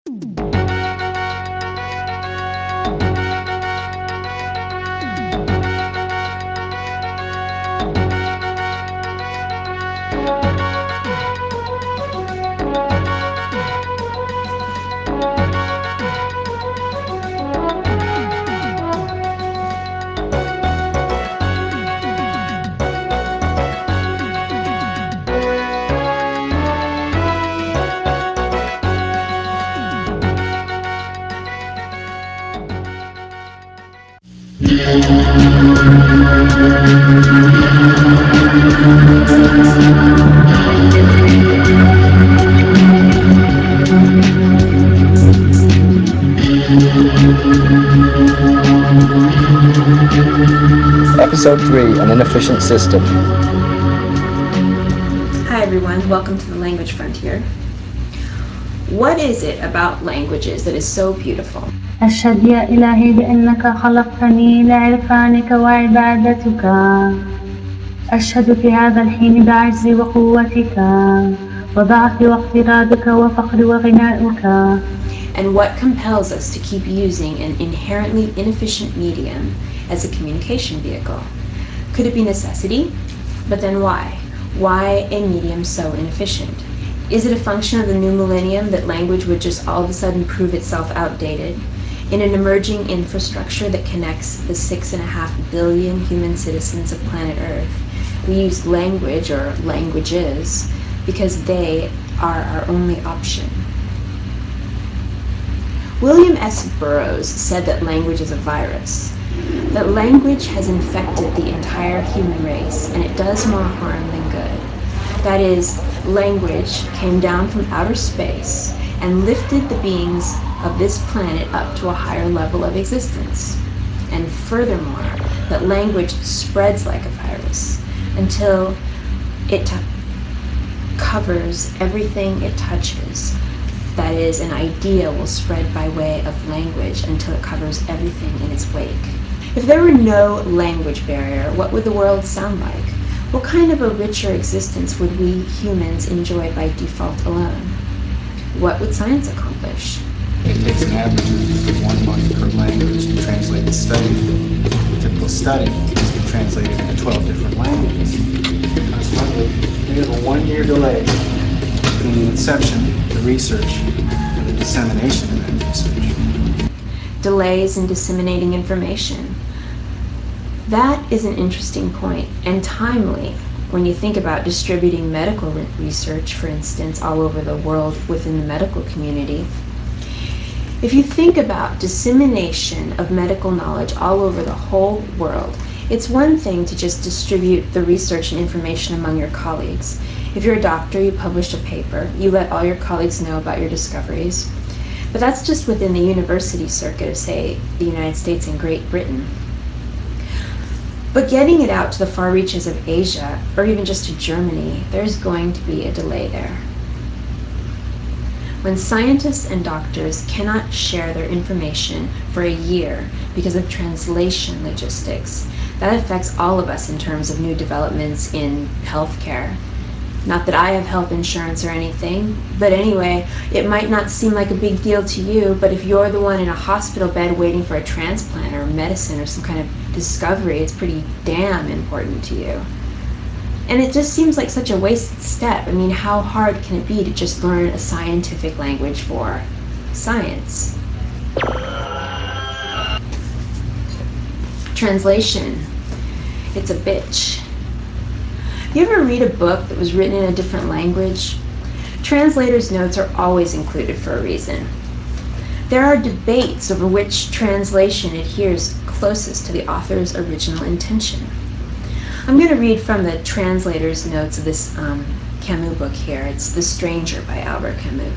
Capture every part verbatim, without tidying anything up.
Episode three, An Inefficient System. Hi everyone, welcome to the Language Frontier. What is it about languages that is so beautiful? أشهد يا إلهي بأنك خلقتني لعرفانك وعبادتك. أشهد في هذا الحين بعجزي وقوتك وضعفي واقترابك وفقري وغنائك. And what compels us to keep using an inherently inefficient medium as a communication vehicle? Could it be necessity? But then why? Why a medium so inefficient? Is it a function of the new millennium that language would just all of a sudden prove itself outdated? In an emerging infrastructure that connects the six and a half billion human citizens of planet Earth, we use language or languages because they are our only option. William S. Burroughs said that language is a virus, that language has infected the entire human race, and it does more harm than good. That is, language came down from outer space and lifted the beings of this planet up to a higher level of existence. And furthermore, that language spreads like a virus until it t- covers everything it touches. That is, an idea will spread by way of language until it covers everything in its wake. If there were no language barrier, what would the world sound like? What kind of a richer existence would we humans enjoy by default alone? What would science accomplish? It takes an average of one month per language to translate the study. A typical study has been translated into twelve different languages. Consequently, we have a one-year delay between the inception, the research, and the dissemination of that research. Delays in disseminating information. That is an interesting point, and timely when you think about distributing medical research, for instance, all over the world within the medical community. If you think about dissemination of medical knowledge all over the whole world, it's one thing to just distribute the research and information among your colleagues. If you're a doctor, you publish a paper, you let all your colleagues know about your discoveries. But that's just within the university circuit of, say, the United States and Great Britain. But getting it out to the far reaches of Asia, or even just to Germany, there's going to be a delay there. When scientists and doctors cannot share their information for a year because of translation logistics, that affects all of us in terms of new developments in healthcare. Not that I have health insurance or anything, but anyway, it might not seem like a big deal to you, but if you're the one in a hospital bed waiting for a transplant or medicine or some kind of discovery, it's pretty damn important to you. And it just seems like such a wasted step. I mean, how hard can it be to just learn a scientific language for science? Translation. It's a bitch. You ever read a book that was written in a different language? Translators' notes are always included for a reason. There are debates over which translation adheres closest to the author's original intention. I'm going to read from the translator's notes of this um, Camus book here. It's The Stranger by Albert Camus.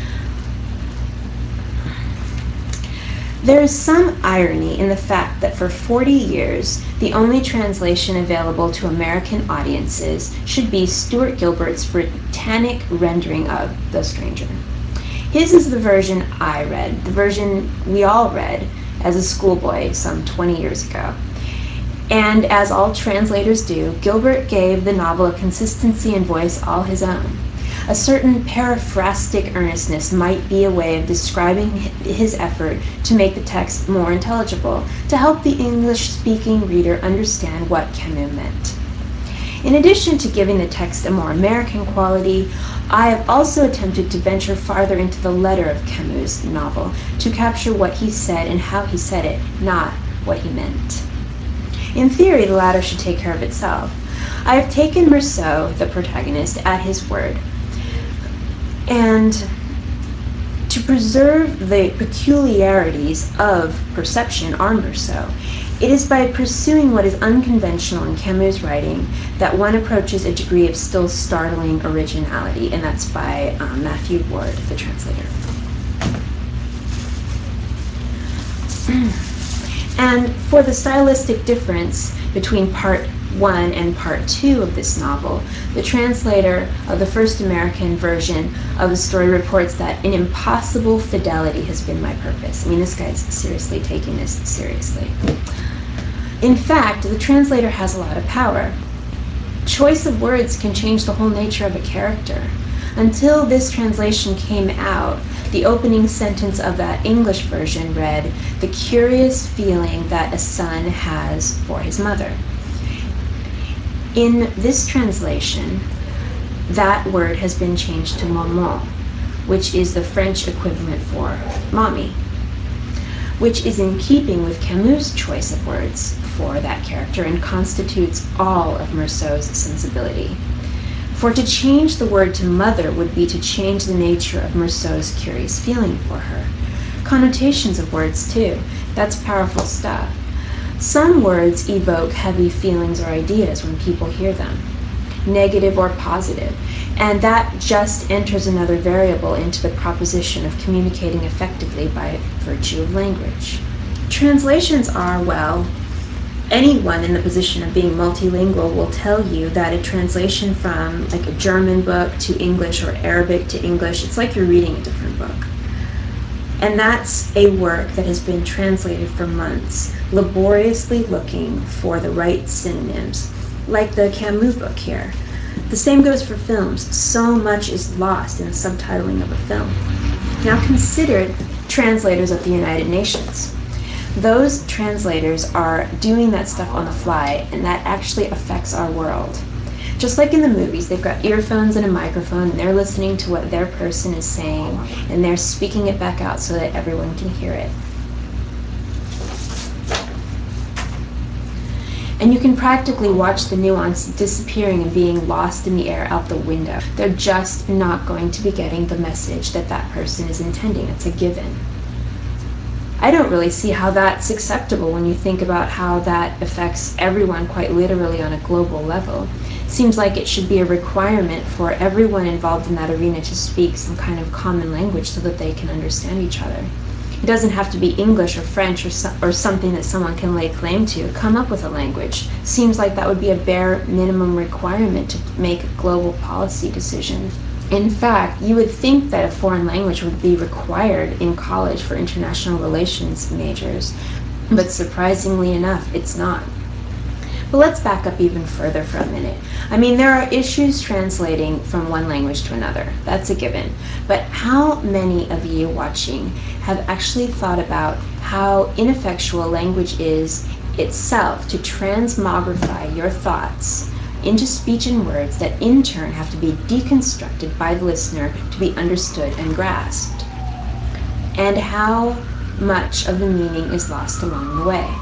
There is some irony in the fact that for forty years, the only translation available to American audiences should be Stuart Gilbert's Britannic rendering of The Stranger. His is the version I read, the version we all read as a schoolboy some twenty years ago. And as all translators do, Gilbert gave the novel a consistency and voice all his own. A certain paraphrastic earnestness might be a way of describing his effort to make the text more intelligible, to help the English-speaking reader understand what Camus meant. In addition to giving the text a more American quality, I have also attempted to venture farther into the letter of Camus' novel, to capture what he said and how he said it, not what he meant. In theory, the latter should take care of itself. I have taken Meursault, the protagonist, at his word, and to preserve the peculiarities of perception on Meursault, it is by pursuing what is unconventional in Camus' writing that one approaches a degree of still startling originality, and that's by um, Matthew Ward, the translator. And for the stylistic difference between part one and part two of this novel, the translator of the first American version of the story reports that an impossible fidelity has been my purpose. I mean, this guy's seriously taking this seriously. In fact, the translator has a lot of power. Choice of words can change the whole nature of a character. Until this translation came out, the opening sentence of that English version read, "The curious feeling that a son has for his mother." In this translation, that word has been changed to maman, which is the French equivalent for mommy, which is in keeping with Camus' choice of words for that character and constitutes all of Meursault's sensibility. For to change the word to mother would be to change the nature of Meursault's curious feeling for her. Connotations of words, too. That's powerful stuff. Some words evoke heavy feelings or ideas when people hear them, negative or positive, and that just enters another variable into the proposition of communicating effectively by virtue of language. Translations are, well, anyone in the position of being multilingual will tell you that a translation from like a German book to English or Arabic to English, it's like you're reading a different book. And that's a work that has been translated for months, laboriously looking for the right synonyms, like the Camus book here. The same goes for films. So much is lost in the subtitling of a film. Now consider translators at the United Nations. Those translators are doing that stuff on the fly, and that actually affects our world. Just like in the movies, they've got earphones and a microphone, and they're listening to what their person is saying, and they're speaking it back out so that everyone can hear it. And you can practically watch the nuance disappearing and being lost in the air out the window. They're just not going to be getting the message that that person is intending. It's a given. I don't really see how that's acceptable when you think about how that affects everyone quite literally on a global level. It seems like it should be a requirement for everyone involved in that arena to speak some kind of common language so that they can understand each other. It doesn't have to be English or French or, so, or something that someone can lay claim to. Come up with a language. Seems like that would be a bare minimum requirement to make global policy decisions. In fact, you would think that a foreign language would be required in college for international relations majors, but surprisingly enough, it's not. But let's back up even further for a minute. I mean, there are issues translating from one language to another. That's a given. But how many of you watching have actually thought about how ineffectual language is itself to transmogrify your thoughts into speech and words that in turn have to be deconstructed by the listener to be understood and grasped? And how much of the meaning is lost along the way?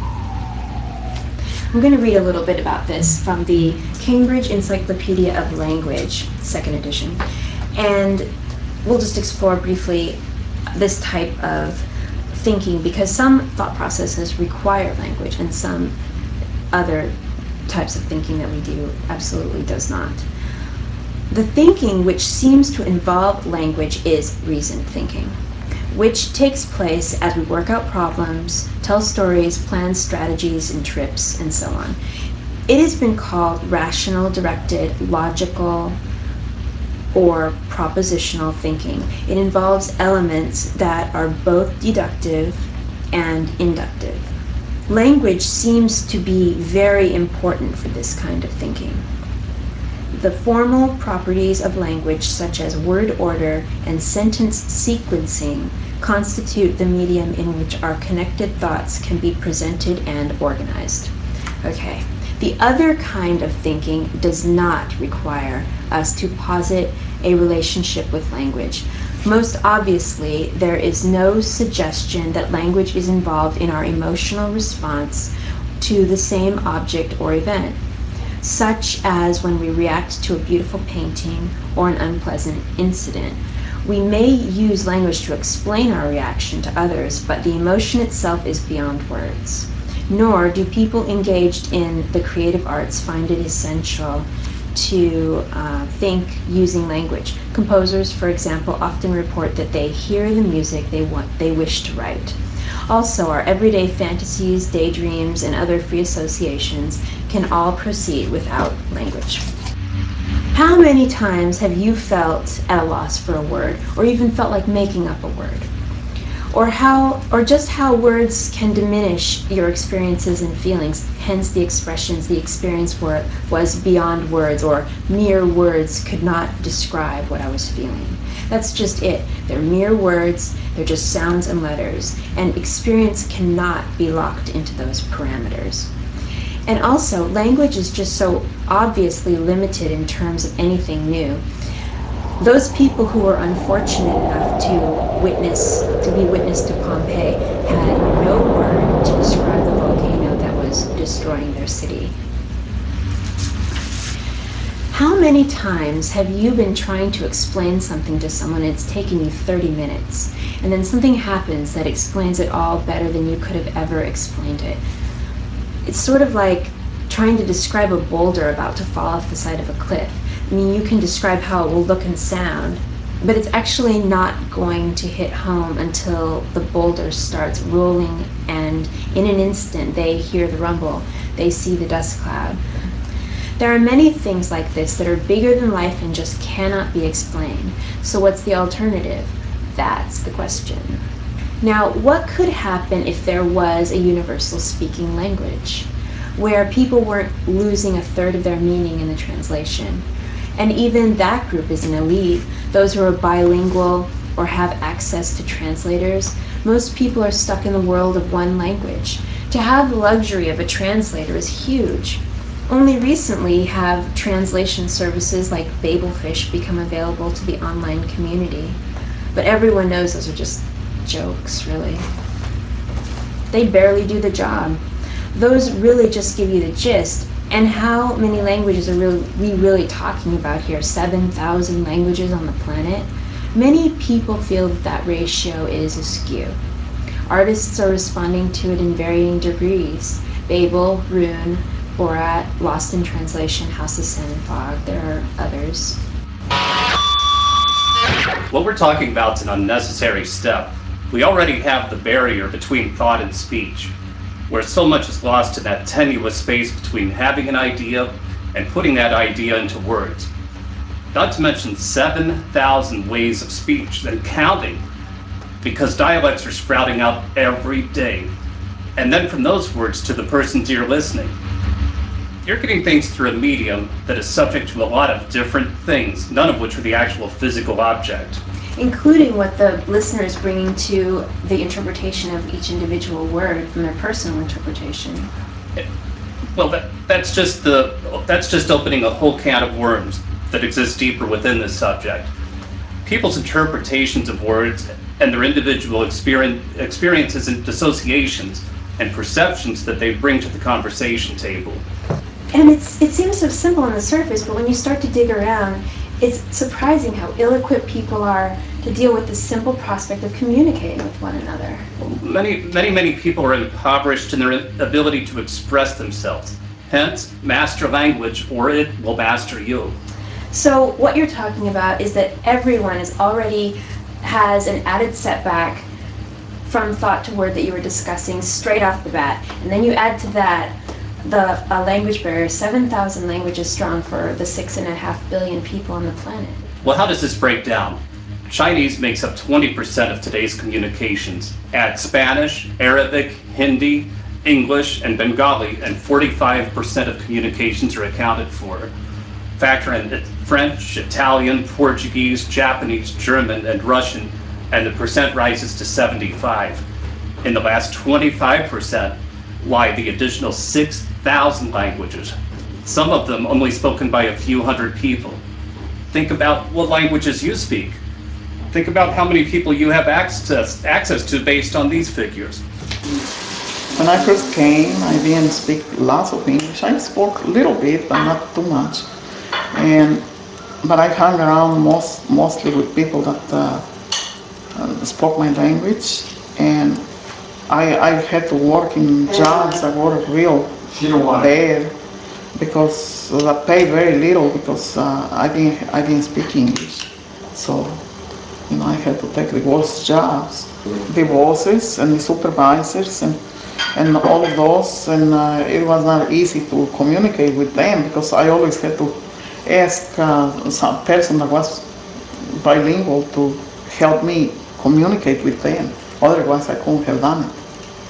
I'm going to read a little bit about this from the Cambridge Encyclopedia of Language, second edition, and we'll just explore briefly this type of thinking because some thought processes require language and some other types of thinking that we do absolutely does not. The thinking which seems to involve language is reasoned thinking, which takes place as we work out problems, tell stories, plan strategies and trips, and so on. It has been called rational, directed, logical, or propositional thinking. It involves elements that are both deductive and inductive. Language seems to be very important for this kind of thinking. The formal properties of language, such as word order and sentence sequencing, constitute the medium in which our connected thoughts can be presented and organized. Okay, the other kind of thinking does not require us to posit a relationship with language. Most obviously, there is no suggestion that language is involved in our emotional response to the same object or event, such as when we react to a beautiful painting or an unpleasant incident. We may use language to explain our reaction to others, but the emotion itself is beyond words. Nor do people engaged in the creative arts find it essential to uh, think using language. Composers, for example, often report that they hear the music they want, they wish to write. Also, our everyday fantasies, daydreams, and other free associations can all proceed without language. How many times have you felt at a loss for a word, or even felt like making up a word? Or how, or just how words can diminish your experiences and feelings, hence the expressions, the experience were, was beyond words, or mere words could not describe what I was feeling. That's just it. They're mere words, they're just sounds and letters, and experience cannot be locked into those parameters. And also, language is just so obviously limited in terms of anything new. Those people who were unfortunate enough to witness, to be witness to Pompeii, had no word to describe the volcano that was destroying their city. How many times have you been trying to explain something to someone and it's taken you thirty minutes, and then something happens that explains it all better than you could have ever explained it? It's sort of like trying to describe a boulder about to fall off the side of a cliff. I mean, you can describe how it will look and sound, but it's actually not going to hit home until the boulder starts rolling, and in an instant they hear the rumble, they see the dust cloud. There are many things like this that are bigger than life and just cannot be explained. So what's the alternative? That's the question. Now, what could happen if there was a universal speaking language, where people weren't losing a third of their meaning in the translation? And even that group is an elite, those who are bilingual or have access to translators. Most people are stuck in the world of one language. To have the luxury of a translator is huge. Only recently have translation services like Babelfish become available to the online community. But everyone knows those are just jokes, really. They barely do the job. Those really just give you the gist. And how many languages are really, we really talking about here? seven thousand languages on the planet? Many people feel that that ratio is askew. Artists are responding to it in varying degrees. Babel, Rune, Borat, Lost in Translation, House of Sand and Fog. There are others. What we're talking about is an unnecessary step. We already have the barrier between thought and speech, where so much is lost in that tenuous space between having an idea and putting that idea into words. Not to mention seven thousand ways of speech and counting, because dialects are sprouting out every day. And then from those words to the person's ear listening. You're getting things through a medium that is subject to a lot of different things, none of which are the actual physical object. Including what the listener is bringing to the interpretation of each individual word from their personal interpretation. Well, that, that's just the that's just opening a whole can of worms that exists deeper within this subject. People's interpretations of words and their individual experience, experiences and dissociations and perceptions that they bring to the conversation table. And it's it seems so simple on the surface, but when you start to dig around, it's surprising how ill-equipped people are to deal with the simple prospect of communicating with one another. Many, many, many people are impoverished in their ability to express themselves. Hence, master language or it will master you. So what you're talking about is that everyone is already has an added setback from thought to word that you were discussing straight off the bat. And then you add to that the uh, language barrier, seven thousand languages strong for the six and a half billion people on the planet. Well, how does this break down? Chinese makes up twenty percent of today's communications. Add Spanish, Arabic, Hindi, English, and Bengali, and forty-five percent of communications are accounted for. Factor in French, Italian, Portuguese, Japanese, German, and Russian, and the percent rises to seventy-five. In the last twenty-five percent lie the additional six thousand languages, some of them only spoken by a few hundred people. Think about what languages you speak. Think about how many people you have access, access to based on these figures. When I first came, I didn't speak lots of English. I spoke a little bit, but not too much. And but I hung around most mostly with people that uh, uh, spoke my language, and I I had to work in jobs that were real bad because that paid very little because uh, I didn't I didn't speak English, so you know I had to take the worst jobs, the bosses and the supervisors and and all of those, and uh, it was not easy to communicate with them because I always had to ask uh, some person that was bilingual to help me communicate with them. Otherwise, I couldn't have done it.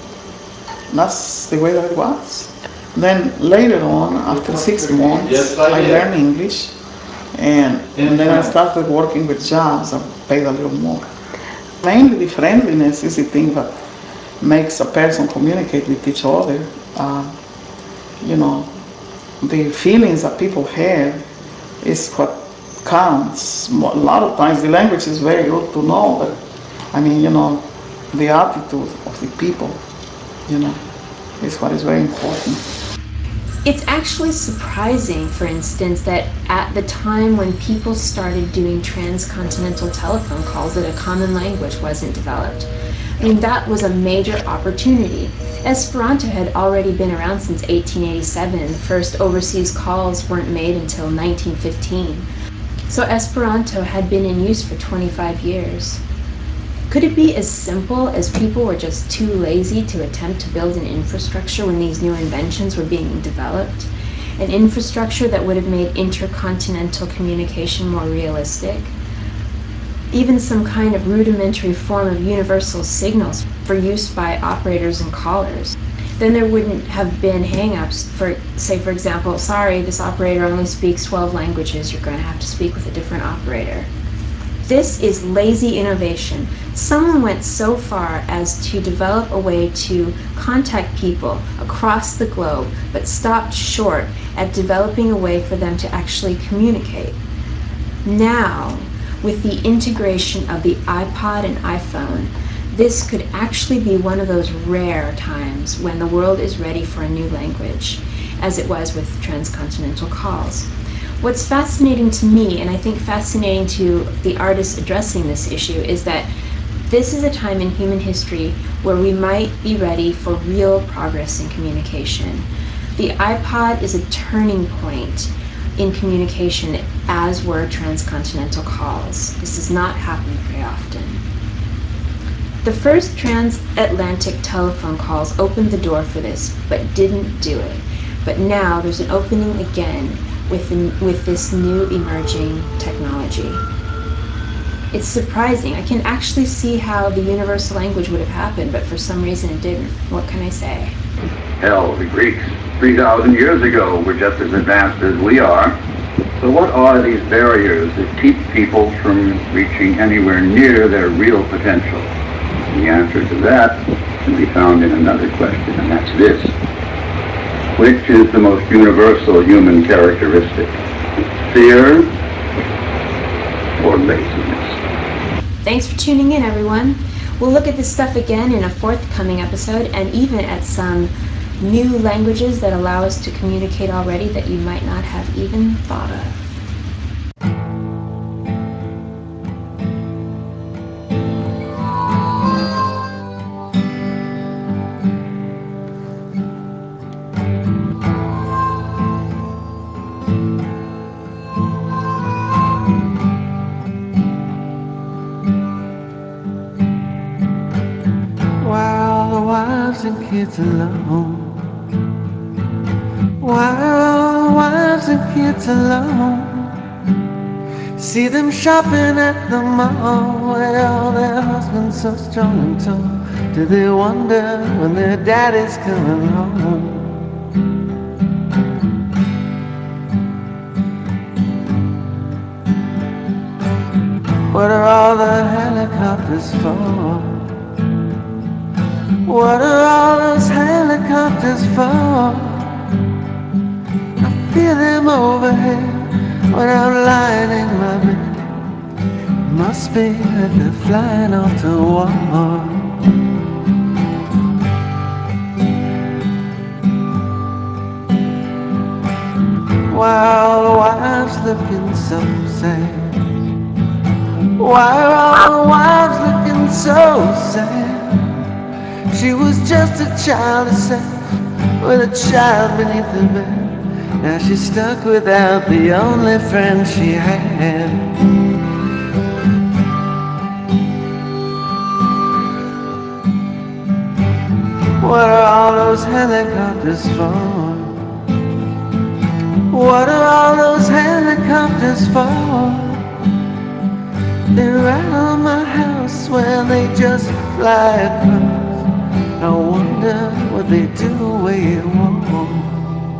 That's the way that it was. Then later on, after six months, I learned English, and, and then I started working with jobs that paid a little more. Mainly the friendliness is the thing that makes a person communicate with each other. Uh, you know, the feelings that people have is what counts. A lot of times the language is very good to know, but I mean, you know, the attitude of the people, you know, is what is very important. It's actually surprising, for instance, that at the time when people started doing transcontinental telephone calls, that a common language wasn't developed. I mean, that was a major opportunity. Esperanto had already been around since eighteen eighty-seven. The first overseas calls weren't made until nineteen fifteen. So Esperanto had been in use for twenty-five years. Could it be as simple as people were just too lazy to attempt to build an infrastructure when these new inventions were being developed? An infrastructure that would have made intercontinental communication more realistic? Even some kind of rudimentary form of universal signals for use by operators and callers. Then there wouldn't have been hang-ups for, say, for example, sorry, this operator only speaks twelve languages, you're going to have to speak with a different operator. This is lazy innovation. Someone went so far as to develop a way to contact people across the globe, but stopped short at developing a way for them to actually communicate. Now, with the integration of the iPod and iPhone, this could actually be one of those rare times when the world is ready for a new language, as it was with transcontinental calls. What's fascinating to me, and I think fascinating to the artists addressing this issue, is that this is a time in human history where we might be ready for real progress in communication. The iPod is a turning point in communication, as were transcontinental calls. This does not happen very often. The first transatlantic telephone calls opened the door for this, but didn't do it. But now there's an opening again with, the, with this new emerging technology. It's surprising. I can actually see how the universal language would have happened, but for some reason it didn't. What can I say? Hell, the Greeks three thousand years ago were just as advanced as we are. So what are these barriers that keep people from reaching anywhere near their real potential? The answer to that can be found in another question, and that's this. Which is the most universal human characteristic? Fear or laziness? Thanks for tuning in, everyone. We'll look at this stuff again in a forthcoming episode, and even at some new languages that allow us to communicate already that you might not have even thought of. While the wives and kids alone, while the wives and kids alone, see them shopping at the mall. Well, their husbands so strong and tall, do they wonder when their daddy's coming home? What are all the helicopters for? What are all those helicopters for? I feel them overhead when I'm lying in my bed. Must be that they're flying off to war. Why are all the wives looking so sad? Why are all the wives looking so sad? She was just a child herself, with a child beneath her bed. Now she's stuck without the only friend she had. What are all those helicopters for? What are all those helicopters for? They rattle my house when they just fly across. I wonder what they do way wrong.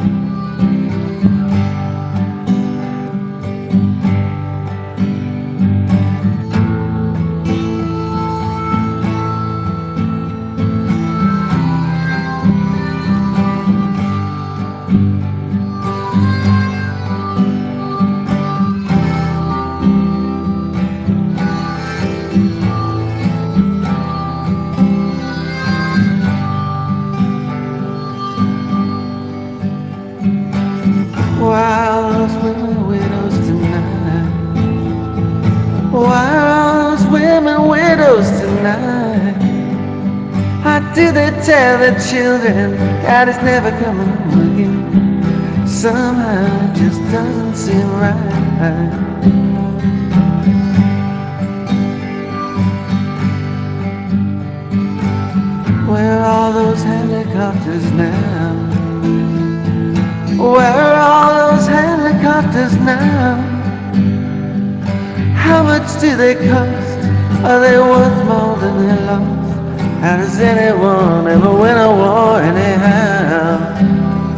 Why are those women widows tonight? Why are all those women widows tonight? How do they tell their children God is never coming home again? Somehow it just doesn't seem right. Where are all those helicopters now? Where are all those helicopters now? How much do they cost? Are they worth more than their loss? How does anyone ever win a war anyhow?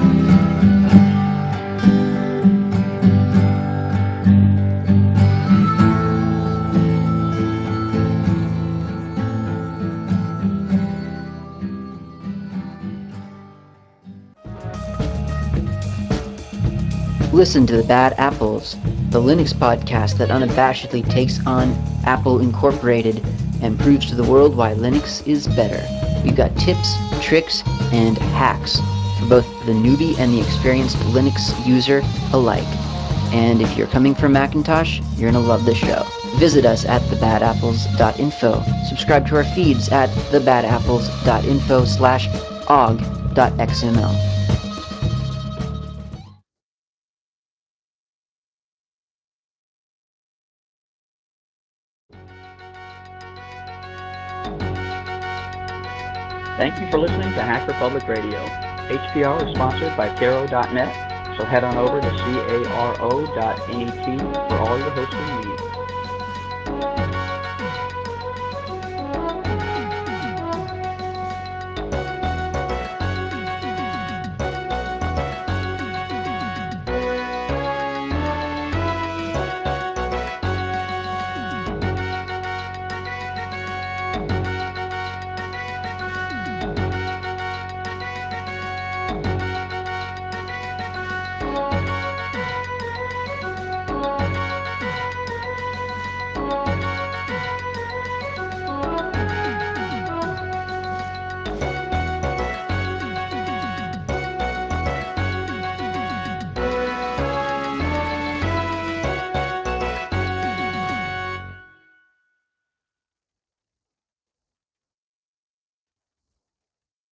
Listen to The Bad Apples, the Linux podcast that unabashedly takes on Apple Incorporated and proves to the world why Linux is better. We've got tips, tricks, and hacks for both the newbie and the experienced Linux user alike. And if you're coming from Macintosh, you're going to love this show. Visit us at the bad apples dot info. Subscribe to our feeds at the bad apples dot info slash og.xml. Thank you for listening to Hacker Public Radio. H P R is sponsored by Caro dot net, so head on over to caro dot net for all your hosting needs.